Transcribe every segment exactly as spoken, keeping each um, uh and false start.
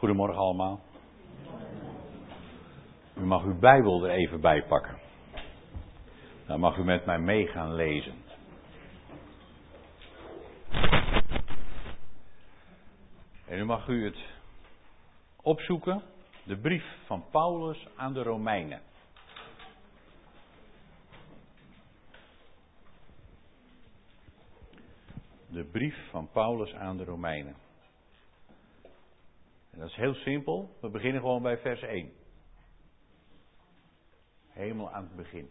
Goedemorgen allemaal. U mag uw Bijbel er even bij pakken. Dan mag u met mij mee gaan lezen. En nu mag u het opzoeken. De brief van Paulus aan de Romeinen. De brief van Paulus aan de Romeinen. En dat is heel simpel. We beginnen gewoon bij vers één. Helemaal aan het begin.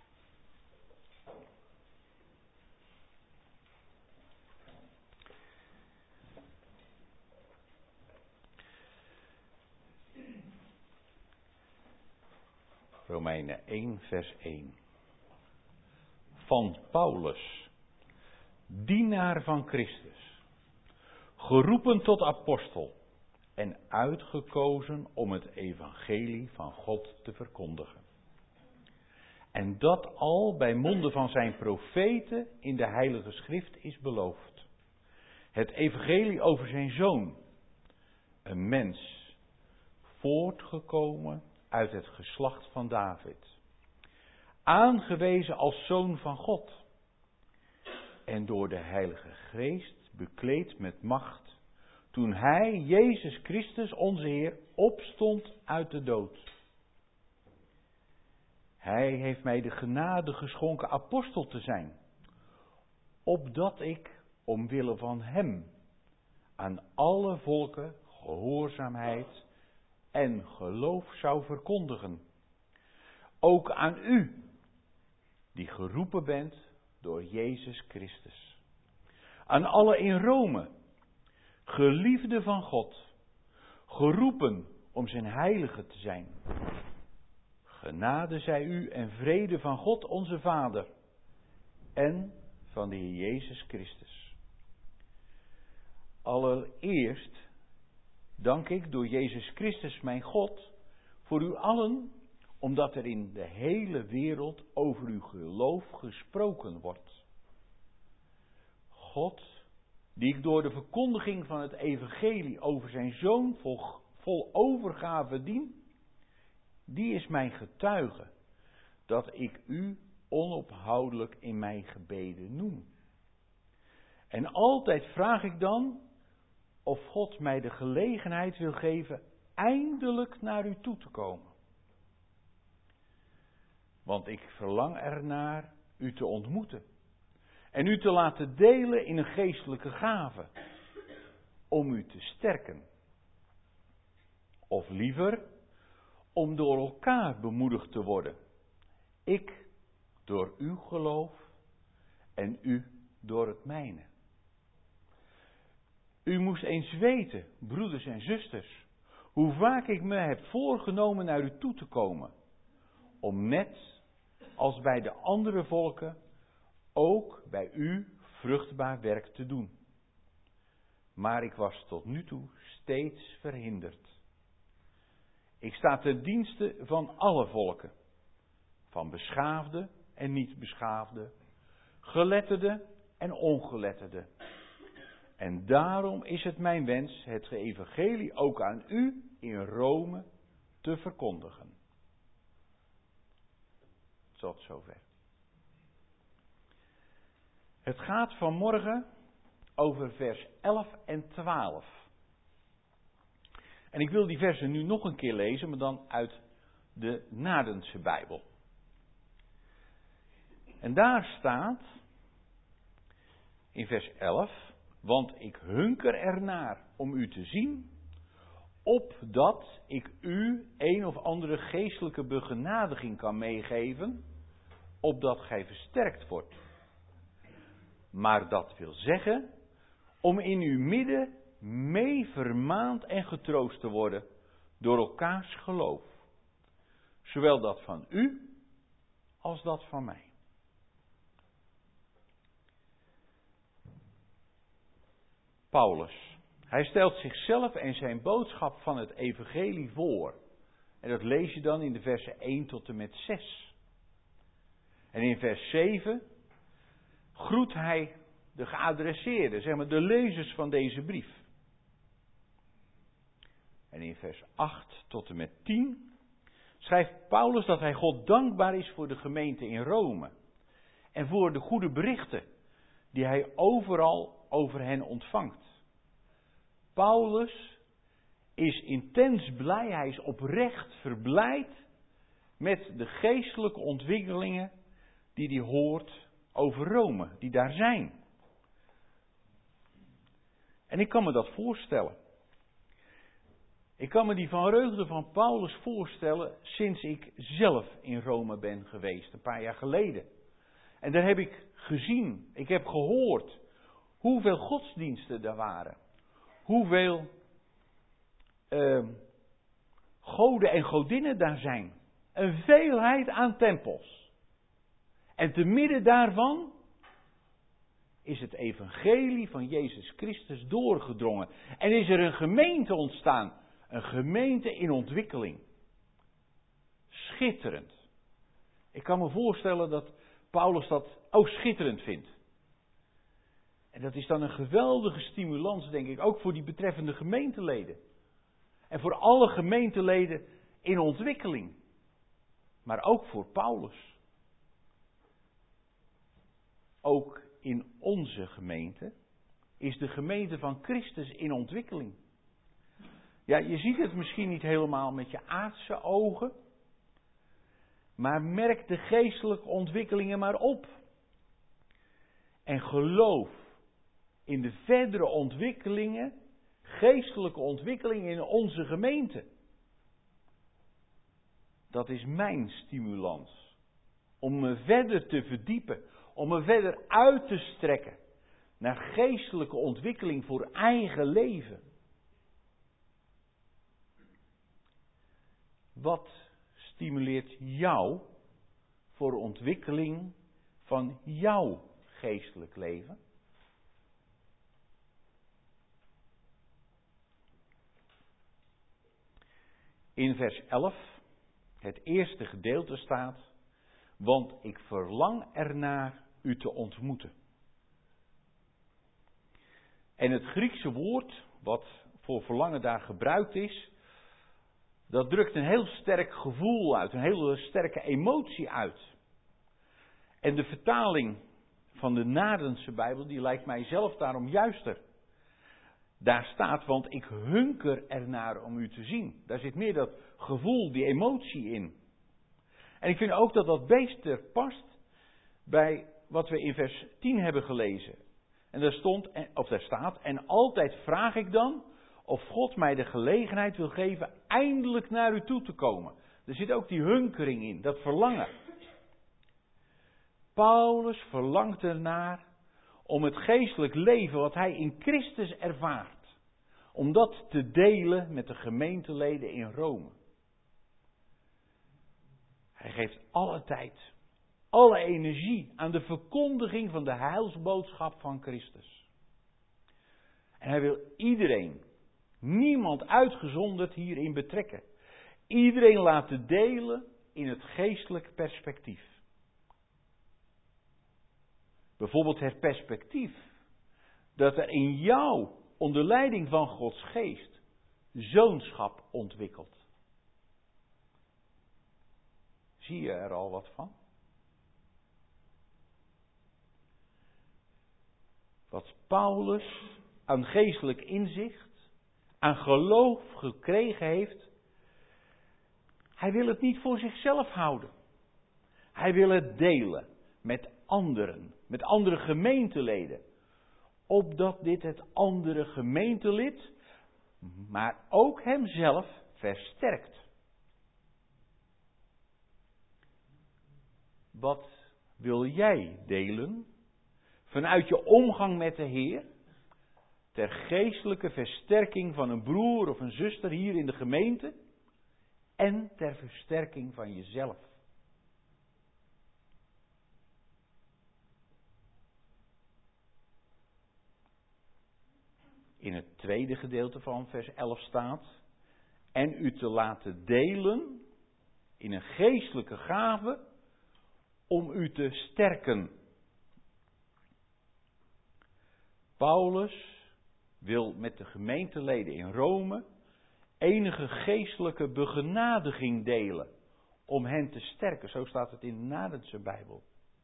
Romeinen één, vers één. Van Paulus, dienaar van Christus, geroepen tot apostel en uitgekozen om het evangelie van God te verkondigen. En dat al bij monden van zijn profeten in de Heilige Schrift is beloofd. Het evangelie over zijn zoon, een mens, voortgekomen uit het geslacht van David, aangewezen als zoon van God en door de Heilige Geest bekleed met macht, toen hij, Jezus Christus, onze Heer, opstond uit de dood. Hij heeft mij de genade geschonken apostel te zijn, opdat ik, omwille van hem, aan alle volken gehoorzaamheid en geloof zou verkondigen. Ook aan u, die geroepen bent door Jezus Christus. Aan alle in Rome, geliefden van God, geroepen om zijn heilige te zijn. Genade zij u en vrede van God onze Vader en van de Heer Jezus Christus. Allereerst dank ik door Jezus Christus mijn God voor u allen, omdat er in de hele wereld over uw geloof gesproken wordt. God, die ik door de verkondiging van het evangelie over zijn zoon vol, vol overgave dien, die is mijn getuige dat ik u onophoudelijk in mijn gebeden noem. En altijd vraag ik dan of God mij de gelegenheid wil geven eindelijk naar u toe te komen. Want ik verlang ernaar u te ontmoeten en u te laten delen in een geestelijke gave, om u te sterken. Of liever, om door elkaar bemoedigd te worden. Ik door uw geloof en u door het mijne. U moest eens weten, broeders en zusters, hoe vaak ik me heb voorgenomen naar u toe te komen, om net als bij de andere volken ook bij u vruchtbaar werk te doen. Maar ik was tot nu toe steeds verhinderd. Ik sta ten dienste van alle volken, van beschaafde en niet beschaafde, geletterde en ongeletterde. En daarom is het mijn wens het evangelie ook aan u in Rome te verkondigen. Tot zover. Het gaat vanmorgen over vers elf en twaalf. En ik wil die versen nu nog een keer lezen, maar dan uit de Nadense Bijbel. En daar staat in vers elf, want ik hunker ernaar om u te zien, opdat ik u een of andere geestelijke begenadiging kan meegeven, opdat gij versterkt wordt. Maar dat wil zeggen, om in uw midden mee vermaand en getroost te worden door elkaars geloof. Zowel dat van u als dat van mij. Paulus, hij stelt zichzelf en zijn boodschap van het evangelie voor. En dat lees je dan in de versen één tot en met zes. En in vers zeven groet hij de geadresseerden, zeg maar de lezers van deze brief. En in vers acht tot en met tien schrijft Paulus dat hij God dankbaar is voor de gemeente in Rome. En voor de goede berichten die hij overal over hen ontvangt. Paulus is intens blij, hij is oprecht verblijd met de geestelijke ontwikkelingen die hij hoort over Rome, die daar zijn. En ik kan me dat voorstellen. Ik kan me die van vreugde van Paulus voorstellen sinds ik zelf in Rome ben geweest, een paar jaar geleden. En daar heb ik gezien, ik heb gehoord hoeveel godsdiensten er waren. Hoeveel uh, goden en godinnen daar zijn. Een veelheid aan tempels. En te midden daarvan is het evangelie van Jezus Christus doorgedrongen. En is er een gemeente ontstaan. Een gemeente in ontwikkeling. Schitterend. Ik kan me voorstellen dat Paulus dat ook schitterend vindt. En dat is dan een geweldige stimulans, denk ik, ook voor die betreffende gemeenteleden. En voor alle gemeenteleden in ontwikkeling. Maar ook voor Paulus. Ook in onze gemeente is de gemeente van Christus in ontwikkeling. Ja, je ziet het misschien niet helemaal met je aardse ogen. Maar merk de geestelijke ontwikkelingen maar op. En geloof in de verdere ontwikkelingen, geestelijke ontwikkelingen in onze gemeente. Dat is mijn stimulans. Om me verder te verdiepen. Om me verder uit te strekken. Naar geestelijke ontwikkeling voor eigen leven. Wat stimuleert jou voor ontwikkeling van jouw geestelijk leven? In vers elf, het eerste gedeelte staat, want ik verlang ernaar u te ontmoeten. En het Griekse woord, wat voor verlangen daar gebruikt is, dat drukt een heel sterk gevoel uit, een hele sterke emotie uit. En de vertaling van de Nadense Bijbel, die lijkt mij zelf daarom juister. Daar staat, want ik hunker ernaar om u te zien. Daar zit meer dat gevoel, die emotie in. En ik vind ook dat dat beter past bij wat we in vers tien hebben gelezen. En daar stond, of daar staat, en altijd vraag ik dan of God mij de gelegenheid wil geven eindelijk naar u toe te komen. Er zit ook die hunkering in, dat verlangen. Paulus verlangt ernaar om het geestelijk leven wat hij in Christus ervaart, om dat te delen met de gemeenteleden in Rome. Hij geeft alle tijd, alle energie aan de verkondiging van de heilsboodschap van Christus. En hij wil iedereen, niemand uitgezonderd, hierin betrekken. Iedereen laten delen in het geestelijk perspectief. Bijvoorbeeld het perspectief dat er in jou, onder leiding van Gods geest, zoonschap ontwikkelt. Zie je er al wat van? Wat Paulus aan geestelijk inzicht, aan geloof gekregen heeft, hij wil het niet voor zichzelf houden. Hij wil het delen met anderen, met andere gemeenteleden. Opdat dit het andere gemeentelid, maar ook hemzelf versterkt. Wat wil jij delen vanuit je omgang met de Heer, ter geestelijke versterking van een broer of een zuster hier in de gemeente en ter versterking van jezelf? In het tweede gedeelte van vers elf staat, en u te laten delen in een geestelijke gave om u te sterken. Paulus wil met de gemeenteleden in Rome enige geestelijke begenadiging delen om hen te sterken. Zo staat het in de Nadense Bijbel.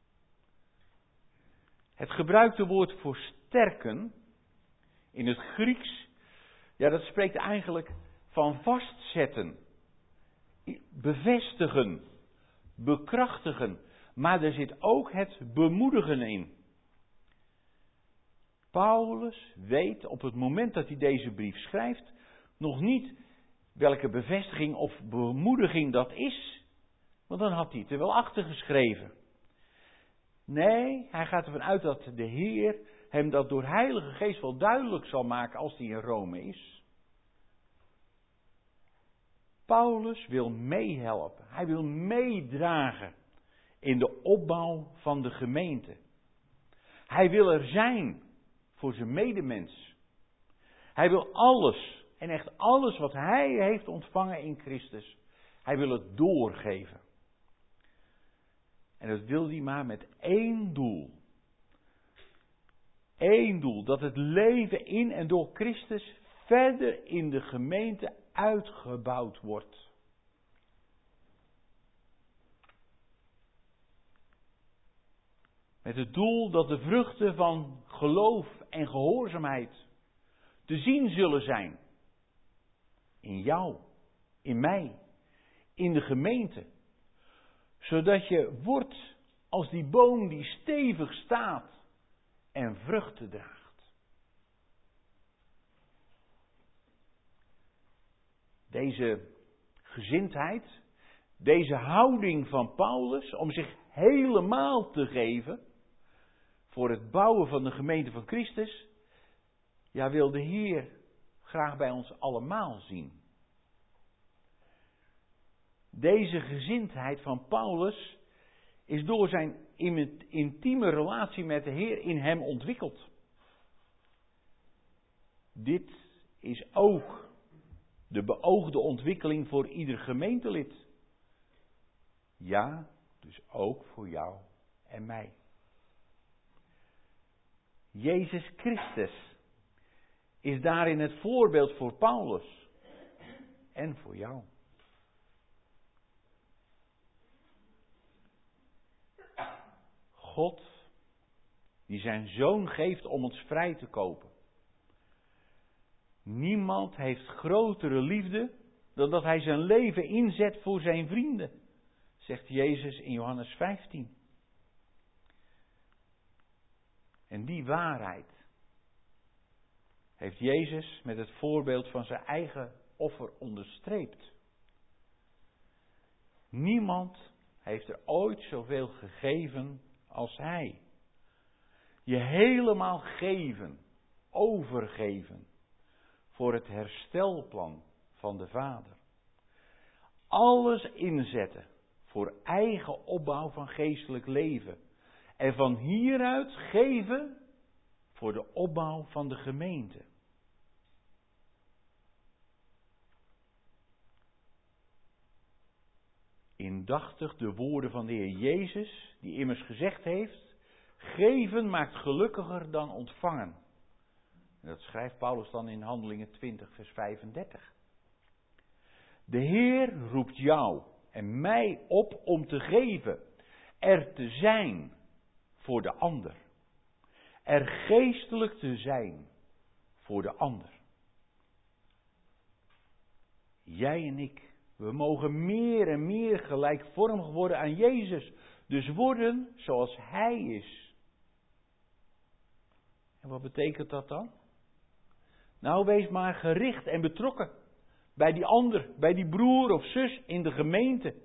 Het gebruikte woord voor sterken in het Grieks, ja, dat spreekt eigenlijk van vastzetten, bevestigen, bekrachtigen. Maar er zit ook het bemoedigen in. Paulus weet op het moment dat hij deze brief schrijft nog niet welke bevestiging of bemoediging dat is. Want dan had hij het er wel achter geschreven. Nee, hij gaat ervan uit dat de Heer hem dat door Heilige Geest wel duidelijk zal maken als hij in Rome is. Paulus wil meehelpen. Hij wil meedragen in de opbouw van de gemeente. Hij wil er zijn voor zijn medemens. Hij wil alles, en echt alles wat hij heeft ontvangen in Christus, hij wil het doorgeven. En dat wil hij maar met één doel. Eén doel, dat het leven in en door Christus verder in de gemeente uitgebouwd wordt. Met het doel dat de vruchten van geloof en gehoorzaamheid te zien zullen zijn. In jou, in mij, in de gemeente. Zodat je wordt als die boom die stevig staat en vruchten draagt. Deze gezindheid, deze houding van Paulus om zich helemaal te geven voor het bouwen van de gemeente van Christus, ja, wil de Heer graag bij ons allemaal zien. Deze gezindheid van Paulus is door zijn intieme relatie met de Heer in hem ontwikkeld. Dit is ook de beoogde ontwikkeling voor ieder gemeentelid. Ja, dus ook voor jou en mij. Jezus Christus is daarin het voorbeeld voor Paulus en voor jou. God, die zijn zoon geeft om ons vrij te kopen. Niemand heeft grotere liefde dan dat hij zijn leven inzet voor zijn vrienden, zegt Jezus in Johannes vijftien. En die waarheid heeft Jezus met het voorbeeld van zijn eigen offer onderstreept. Niemand heeft er ooit zoveel gegeven als hij. Je helemaal geven, overgeven voor het herstelplan van de Vader. Alles inzetten voor eigen opbouw van geestelijk leven. En van hieruit geven voor de opbouw van de gemeente. Indachtig de woorden van de Heer Jezus, die immers gezegd heeft: geven maakt gelukkiger dan ontvangen. En dat schrijft Paulus dan in Handelingen twintig, vers vijfendertig. De Heer roept jou en mij op om te geven, er te zijn voor de ander. Er geestelijk te zijn voor de ander. Jij en ik, we mogen meer en meer gelijkvormig worden aan Jezus. Dus worden zoals Hij is. En wat betekent dat dan? Nou, wees maar gericht en betrokken bij die ander, bij die broer of zus in de gemeente.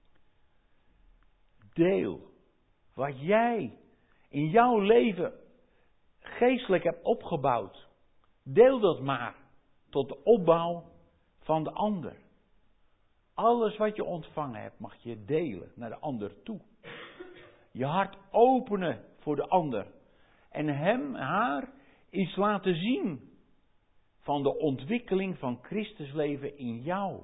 Deel wat jij in jouw leven geestelijk hebt opgebouwd. Deel dat maar tot de opbouw van de ander. Alles wat je ontvangen hebt mag je delen naar de ander toe. Je hart openen voor de ander. En hem, haar iets laten zien van de ontwikkeling van Christus leven in jou.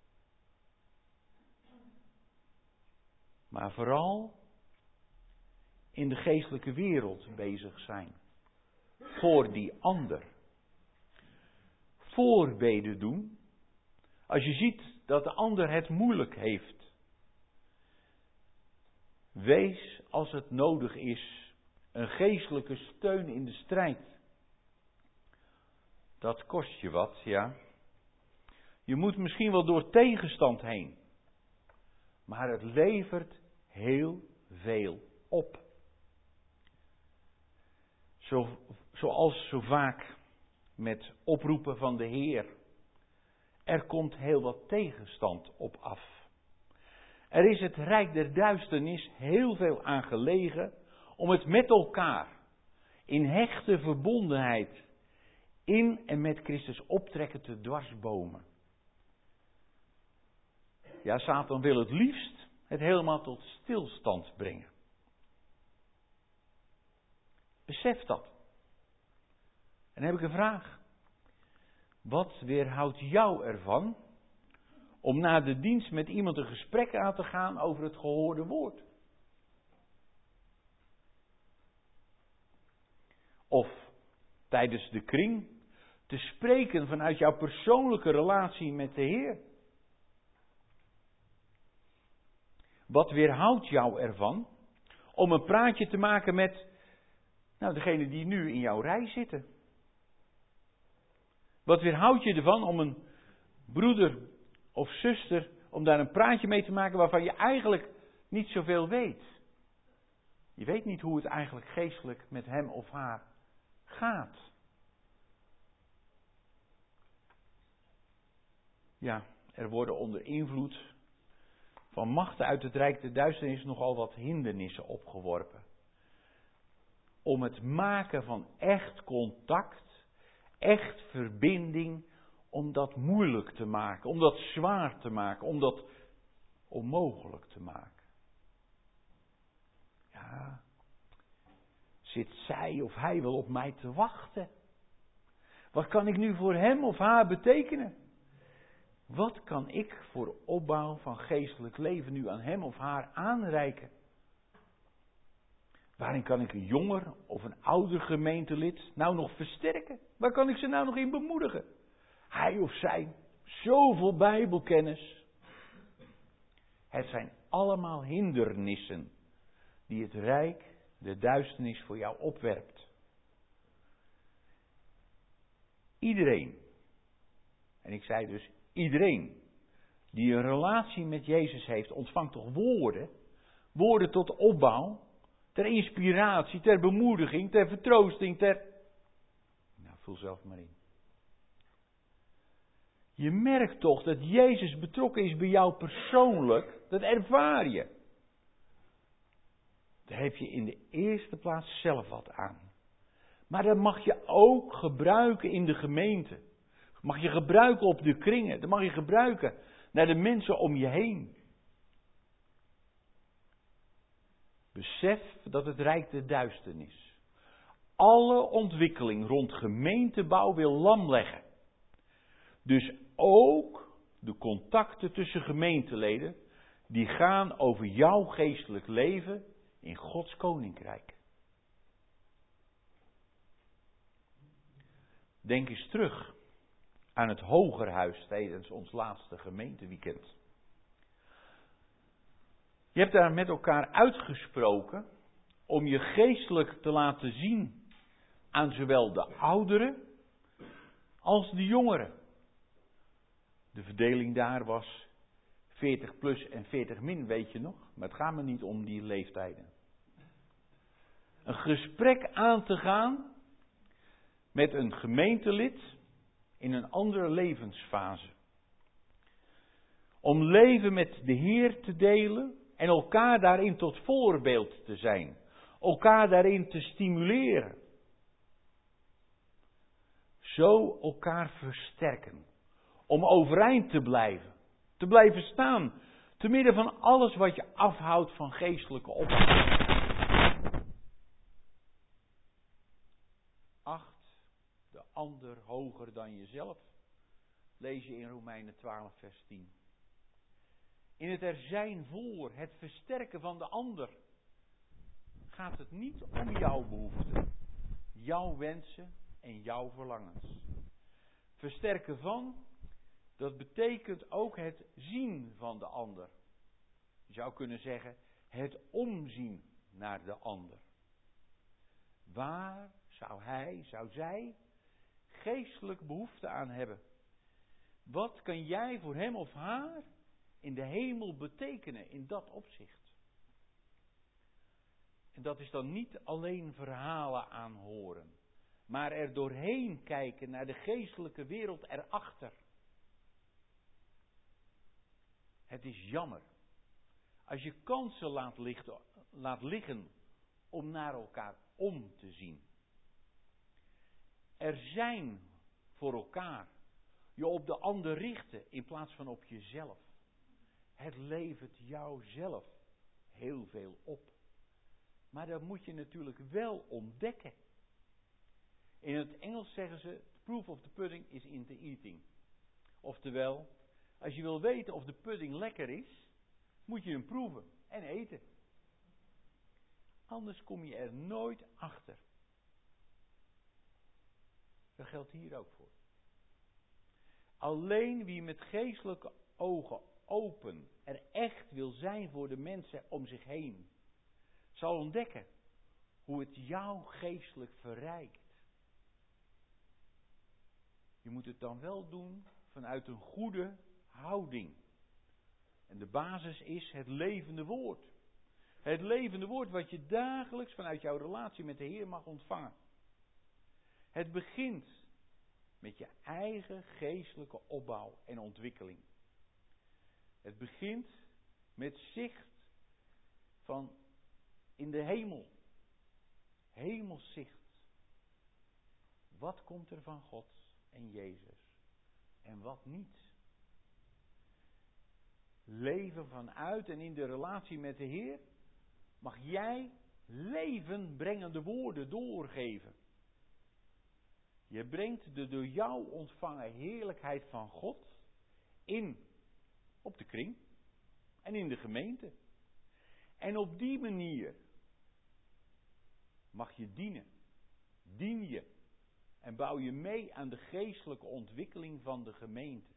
Maar vooral in de geestelijke wereld bezig zijn. Voor die ander. Voorbeden doen. Als je ziet dat de ander het moeilijk heeft. Wees, als het nodig is, een geestelijke steun in de strijd. Dat kost je wat, ja. Je moet misschien wel door tegenstand heen. Maar het levert heel veel op. Zo, zoals zo vaak met oproepen van de Heer. Er komt heel wat tegenstand op af. Er is het rijk der duisternis heel veel aan gelegen om het met elkaar in hechte verbondenheid in en met Christus optrekken te dwarsbomen. Ja, Satan wil het liefst het helemaal tot stilstand brengen. Besef dat. En dan heb ik een vraag. Wat weerhoudt jou ervan om na de dienst met iemand een gesprek aan te gaan over het gehoorde woord? Of tijdens de kring te spreken vanuit jouw persoonlijke relatie met de Heer? Wat weerhoudt jou ervan om een praatje te maken met, nou, degene die nu in jouw rij zitten? Wat weerhoudt je ervan om een broeder of zuster, om daar een praatje mee te maken waarvan je eigenlijk niet zoveel weet? Je weet niet hoe het eigenlijk geestelijk met hem of haar gaat. Ja, er worden onder invloed van machten uit het rijk der duisternis nogal wat hindernissen opgeworpen. Om het maken van echt contact, echt verbinding, om dat moeilijk te maken, om dat zwaar te maken, om dat onmogelijk te maken. Ja, zit zij of hij wel op mij te wachten? Wat kan ik nu voor hem of haar betekenen? Wat kan ik voor opbouw van geestelijk leven nu aan hem of haar aanreiken? Waarin kan ik een jonger of een ouder gemeentelid nou nog versterken? Waar kan ik ze nou nog in bemoedigen? Hij of zij, zoveel Bijbelkennis. Het zijn allemaal hindernissen die het rijk, de duisternis voor jou opwerpt. Iedereen, en ik zei dus iedereen, die een relatie met Jezus heeft, ontvangt toch woorden, woorden tot opbouw, ter inspiratie, ter bemoediging, ter vertroosting, ter... Nou, vul zelf maar in. Je merkt toch dat Jezus betrokken is bij jou persoonlijk, dat ervaar je. Daar heb je in de eerste plaats zelf wat aan. Maar dat mag je ook gebruiken in de gemeente. Mag je gebruiken op de kringen. Dat mag je gebruiken naar de mensen om je heen. Besef dat het rijk der duisternis alle ontwikkeling rond gemeentebouw wil lam leggen. Dus ook de contacten tussen gemeenteleden die gaan over jouw geestelijk leven in Gods koninkrijk. Denk eens terug aan het Hogerhuis tijdens ons laatste gemeenteweekend. Je hebt daar met elkaar uitgesproken om je geestelijk te laten zien aan zowel de ouderen als de jongeren. De verdeling daar was veertig plus en veertig min, weet je nog? Maar het gaat me niet om die leeftijden. Een gesprek aan te gaan met een gemeentelid in een andere levensfase. Om leven met de Heer te delen en elkaar daarin tot voorbeeld te zijn. Elkaar daarin te stimuleren. Zo elkaar versterken. Om overeind te blijven. Te blijven staan. Te midden van alles wat je afhoudt van geestelijke opbouw. Acht de ander hoger dan jezelf. Lees je in Romeinen twaalf vers tien. In het er zijn voor, het versterken van de ander, gaat het niet om jouw behoeften, jouw wensen en jouw verlangens. Versterken van Dat betekent ook het zien van de ander. Je zou kunnen zeggen, het omzien naar de ander. Waar zou hij, zou zij geestelijk behoefte aan hebben? Wat kan jij voor hem of haar in de hemel betekenen in dat opzicht? En dat is dan niet alleen verhalen aanhoren, maar er doorheen kijken naar de geestelijke wereld erachter. Het is jammer als je kansen laat, lichten, laat liggen om naar elkaar om te zien. Er zijn voor elkaar. Je op de ander richten in plaats van op jezelf. Het levert jou zelf heel veel op. Maar dat moet je natuurlijk wel ontdekken. In het Engels zeggen ze, the proof of the pudding is in the eating. Oftewel, als je wil weten of de pudding lekker is, moet je hem proeven en eten. Anders kom je er nooit achter. Dat geldt hier ook voor. Alleen wie met geestelijke ogen open er echt wil zijn voor de mensen om zich heen, zal ontdekken hoe het jou geestelijk verrijkt. Je moet het dan wel doen vanuit een goede houding. En de basis is het levende woord. Het levende woord wat je dagelijks vanuit jouw relatie met de Heer mag ontvangen. Het begint met je eigen geestelijke opbouw en ontwikkeling. Het begint met zicht van in de hemel. Hemelszicht. Wat komt er van God en Jezus en wat niet? Leven vanuit en in de relatie met de Heer mag jij levenbrengende woorden doorgeven. Je brengt de door jou ontvangen heerlijkheid van God in op de kring en in de gemeente. En op die manier mag je dienen. Dien je en bouw je mee aan de geestelijke ontwikkeling van de gemeente.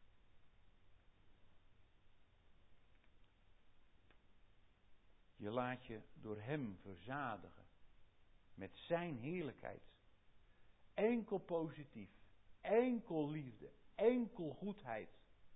Je laat je door hem verzadigen met zijn heerlijkheid. Enkel positief, enkel liefde, enkel goedheid.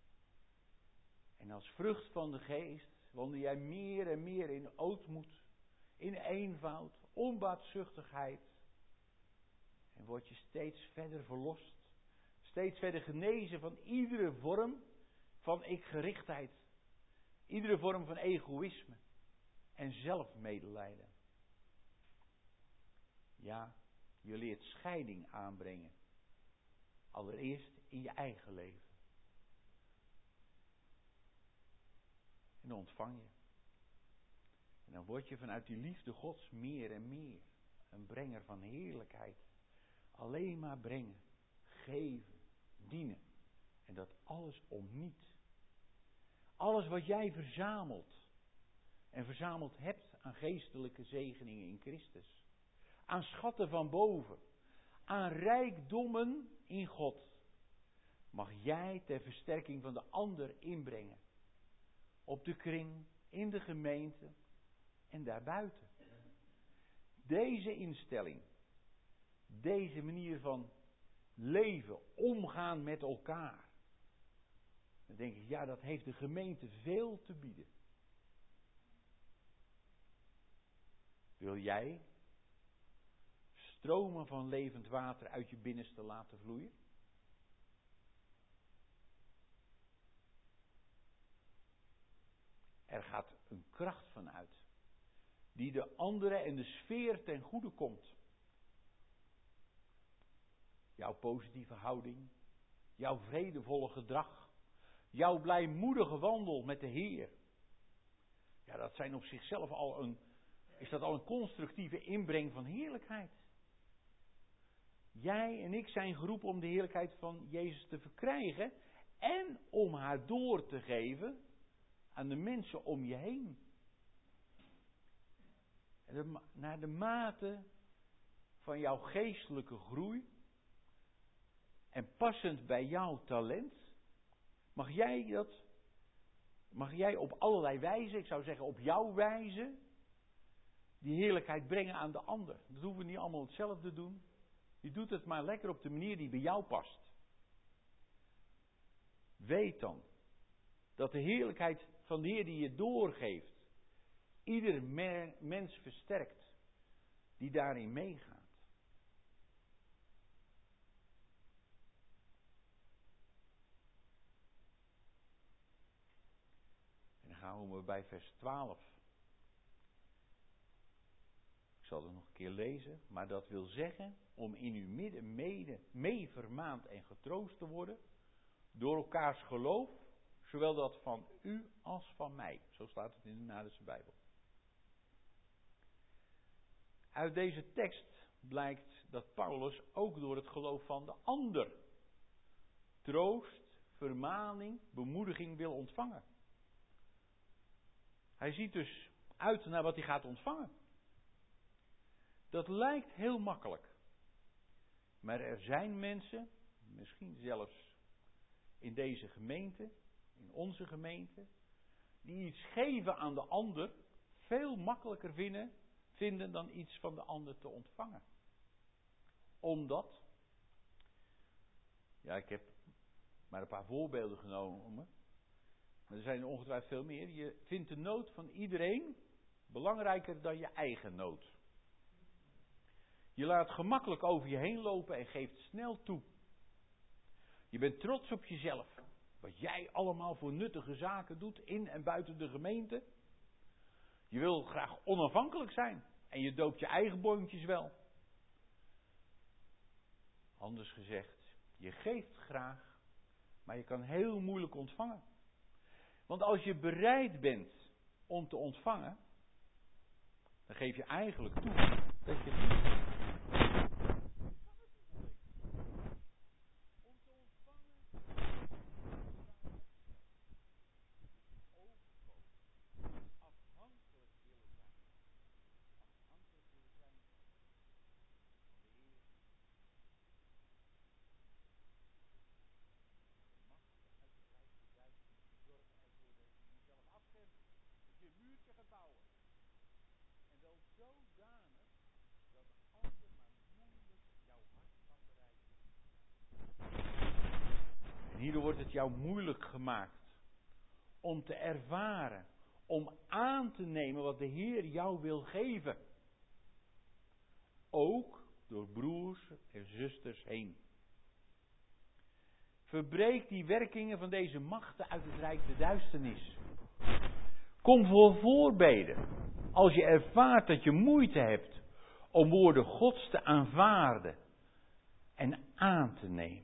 En als vrucht van de geest wandel jij meer en meer in ootmoed, in eenvoud, onbaatzuchtigheid. En word je steeds verder verlost, steeds verder genezen van iedere vorm van ikgerichtheid, iedere vorm van egoïsme en zelfmedelijden. Ja, je leert scheiding aanbrengen. Allereerst in je eigen leven. En dan ontvang je. En dan word je vanuit die liefde Gods meer en meer een brenger van heerlijkheid. Alleen maar brengen, geven, dienen. En dat alles om niet. Alles wat jij verzamelt en verzameld hebt aan geestelijke zegeningen in Christus. Aan schatten van boven. Aan rijkdommen in God. Mag jij ter versterking van de ander inbrengen. Op de kring, in de gemeente en daarbuiten. Deze instelling. Deze manier van leven, omgaan met elkaar. Dan denk ik, ja, dat heeft de gemeente veel te bieden. Wil jij stromen van levend water uit je binnenste laten vloeien? Er gaat een kracht van uit, die de anderen en de sfeer ten goede komt. Jouw positieve houding, jouw vredevolle gedrag, jouw blijmoedige wandel met de Heer. Ja, dat zijn op zichzelf al een, is dat al een constructieve inbreng van heerlijkheid. Jij en ik zijn geroepen om de heerlijkheid van Jezus te verkrijgen en om haar door te geven aan de mensen om je heen. En de, naar de mate van jouw geestelijke groei en passend bij jouw talent Mag jij dat, mag jij op allerlei wijzen, ik zou zeggen op jouw wijze, die heerlijkheid brengen aan de ander. Dat hoeven we niet allemaal hetzelfde te doen. Je doet het maar lekker op de manier die bij jou past. Weet dan dat de heerlijkheid van de Heer die je doorgeeft, ieder me- mens versterkt die daarin meegaat. En dan gaan we bij vers twaalf. Ik zal het nog een keer lezen, maar dat wil zeggen om in uw midden mede mee vermaand en getroost te worden door elkaars geloof, zowel dat van u als van mij. Zo staat het in de Nadense Bijbel. Uit deze tekst blijkt dat Paulus ook door het geloof van de ander troost, vermaning, bemoediging wil ontvangen. Hij ziet dus uit naar wat hij gaat ontvangen. Dat lijkt heel makkelijk. Maar er zijn mensen, misschien zelfs in deze gemeente, in onze gemeente, die iets geven aan de ander veel makkelijker vinden, vinden dan iets van de ander te ontvangen. Omdat, ja, ik heb maar een paar voorbeelden genomen, maar er zijn er ongetwijfeld veel meer. Je vindt de nood van iedereen belangrijker dan je eigen nood. Je laat gemakkelijk over je heen lopen en geeft snel toe. Je bent trots op jezelf. Wat jij allemaal voor nuttige zaken doet in en buiten de gemeente. Je wil graag onafhankelijk zijn. En je doopt je eigen boontjes wel. Anders gezegd, je geeft graag, maar je kan heel moeilijk ontvangen. Want als je bereid bent om te ontvangen, dan geef je eigenlijk toe dat je het niet. En hierdoor wordt het jou moeilijk gemaakt om te ervaren, om aan te nemen wat de Heer jou wil geven. Ook door broers en zusters heen. Verbreek die werkingen van deze machten uit het rijk de duisternis. Kom voor voorbeden als je ervaart dat je moeite hebt om woorden Gods te aanvaarden en aan te nemen.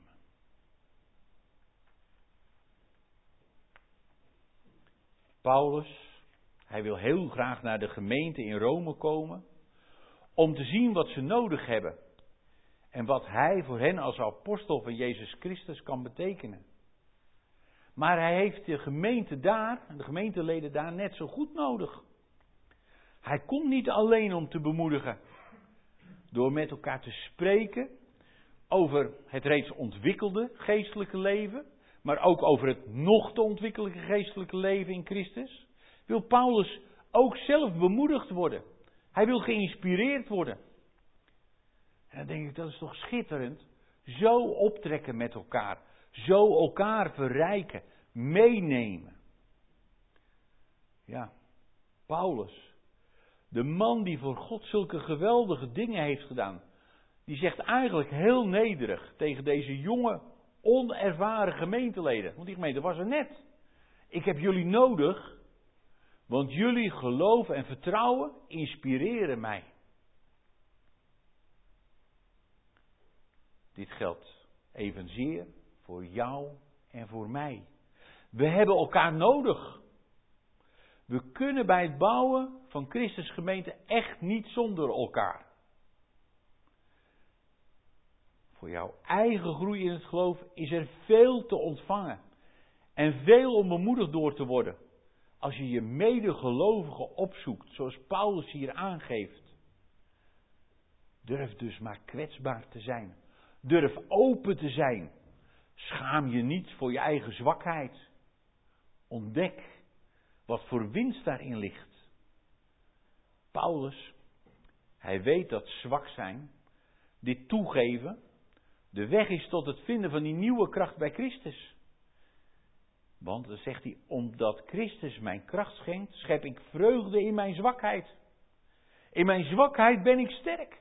Paulus, hij wil heel graag naar de gemeente in Rome komen om te zien wat ze nodig hebben en wat hij voor hen als apostel van Jezus Christus kan betekenen. Maar hij heeft de gemeente daar, de gemeenteleden daar net zo goed nodig. Hij komt niet alleen om te bemoedigen door met elkaar te spreken over het reeds ontwikkelde geestelijke leven, maar ook over het nog te ontwikkelde geestelijke leven in Christus, wil Paulus ook zelf bemoedigd worden. Hij wil geïnspireerd worden. En dan denk ik, dat is toch schitterend. Zo optrekken met elkaar. Zo elkaar verrijken. Meenemen. Ja, Paulus. De man die voor God zulke geweldige dingen heeft gedaan. Die zegt eigenlijk heel nederig tegen deze jonge, onervaren gemeenteleden. Want die gemeente was er net. Ik heb jullie nodig. Want jullie geloof en vertrouwen inspireren mij. Dit geldt evenzeer voor jou en voor mij. We hebben elkaar nodig. We kunnen bij het bouwen van Christus gemeente echt niet zonder elkaar. Voor jouw eigen groei in het geloof is er veel te ontvangen. En veel om bemoedigd door te worden. Als je je medegelovigen opzoekt, zoals Paulus hier aangeeft. Durf dus maar kwetsbaar te zijn. Durf open te zijn Schaam je niet voor je eigen zwakheid. Ontdek wat voor winst daarin ligt. Paulus, hij weet dat zwak zijn, dit toegeven, de weg is tot het vinden van die nieuwe kracht bij Christus. Want dan zegt hij, omdat Christus mijn kracht schenkt, schep ik vreugde in mijn zwakheid. In mijn zwakheid ben ik sterk.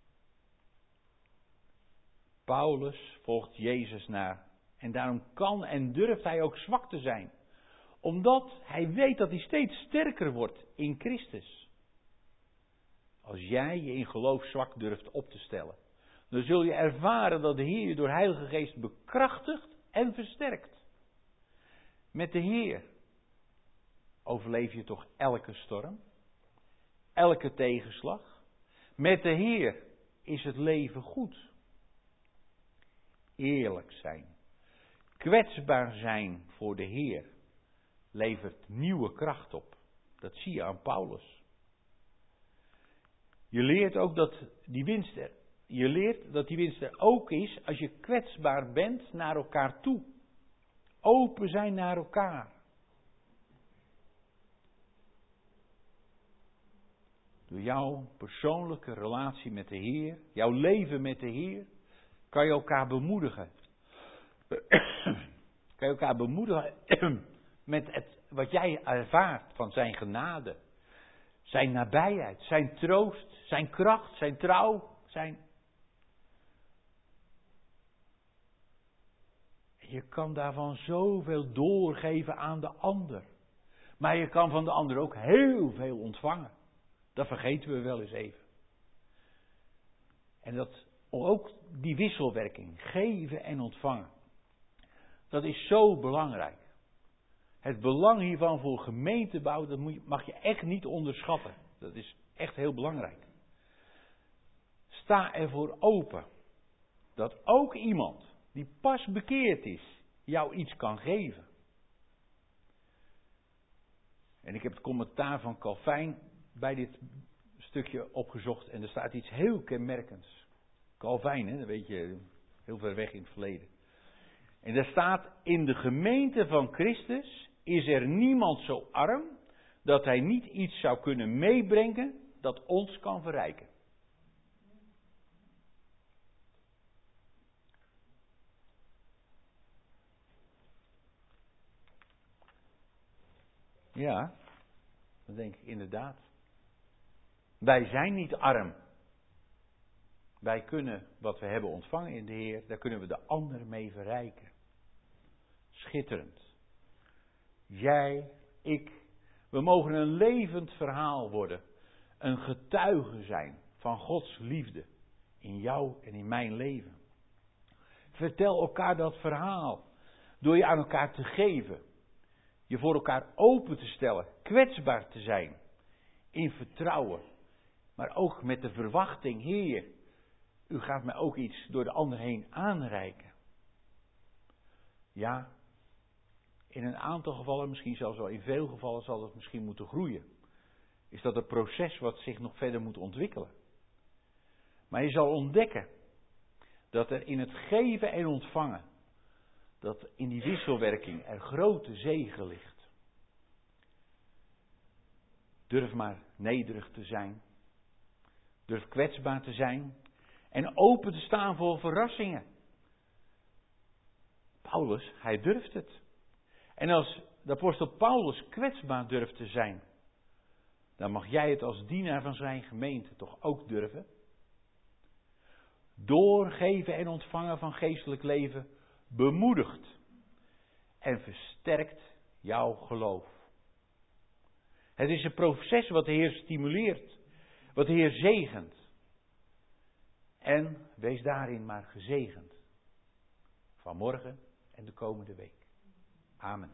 Paulus volgt Jezus na. En daarom kan en durft hij ook zwak te zijn. Omdat hij weet dat hij steeds sterker wordt in Christus. Als jij je in geloof zwak durft op te stellen, dan zul je ervaren dat de Heer je door Heilige Geest bekrachtigt en versterkt. Met de Heer overleef je toch elke storm, elke tegenslag. Met de Heer is het leven goed. Eerlijk zijn, kwetsbaar zijn voor de Heer levert nieuwe kracht op. Dat zie je aan Paulus. Je leert ook dat die winst er, je leert dat die winst er ook is als je kwetsbaar bent naar elkaar toe. Open zijn naar elkaar. Door jouw persoonlijke relatie met de Heer, jouw leven met de Heer, kan je elkaar bemoedigen. Kan je elkaar bemoedigen met het, wat jij ervaart van zijn genade. Zijn nabijheid, zijn troost, zijn kracht, zijn trouw, zijn... Je kan daarvan zoveel doorgeven aan de ander. Maar je kan van de ander ook heel veel ontvangen. Dat vergeten we wel eens even. En dat ook die wisselwerking, geven en ontvangen. Dat is zo belangrijk. Het belang hiervan voor gemeentebouw, dat moet je, mag je echt niet onderschatten. Dat is echt heel belangrijk. Sta ervoor open. Dat ook iemand die pas bekeerd is, jou iets kan geven. En ik heb het commentaar van Calvijn bij dit stukje opgezocht. En er staat iets heel kenmerkends. Calvijn, hè, dat weet je, heel ver weg in het verleden. En daar staat, in de gemeente van Christus is er niemand zo arm dat hij niet iets zou kunnen meebrengen dat ons kan verrijken. Ja, dat denk ik inderdaad. Wij zijn niet arm. Wij kunnen wat we hebben ontvangen in de Heer, daar kunnen we de ander mee verrijken. Schitterend. Jij, ik, we mogen een levend verhaal worden. Een getuige zijn van Gods liefde in jou en in mijn leven. Vertel elkaar dat verhaal door je aan elkaar te geven. Je voor elkaar open te stellen, kwetsbaar te zijn, in vertrouwen. Maar ook met de verwachting, Heer, u gaat mij ook iets door de ander heen aanreiken. Ja, in een aantal gevallen, misschien zelfs wel in veel gevallen, zal dat misschien moeten groeien. Is dat een proces wat zich nog verder moet ontwikkelen. Maar je zal ontdekken dat er in het geven en ontvangen, dat in die wisselwerking er grote zegen ligt. Durf maar nederig te zijn. Durf kwetsbaar te zijn. En open te staan voor verrassingen. Paulus, hij durft het. En als de apostel Paulus kwetsbaar durft te zijn, dan mag jij het als dienaar van zijn gemeente toch ook durven. Doorgeven en ontvangen van geestelijk leven bemoedigt en versterkt jouw geloof. Het is een proces wat de Heer stimuleert, wat de Heer zegent. En wees daarin maar gezegend. Vanmorgen en de komende week. Amen.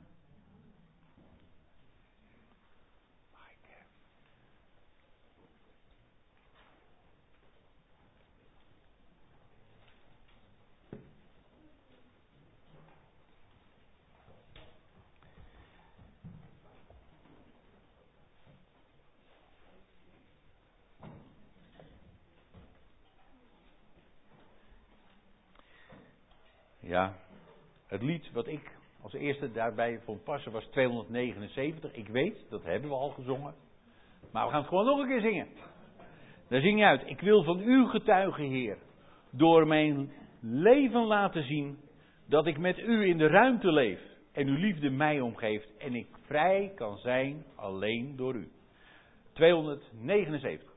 Ja, Het lied wat ik als eerste daarbij vond passen was tweehonderdnegenenzeventig. Ik weet, dat hebben we al gezongen. Maar we gaan het gewoon nog een keer zingen. Daar zing je uit. Ik wil van u getuigen, Heer. Door mijn leven laten zien dat ik met u in de ruimte leef. En uw liefde mij omgeeft. En ik vrij kan zijn alleen door u. tweehonderdnegenenzeventig.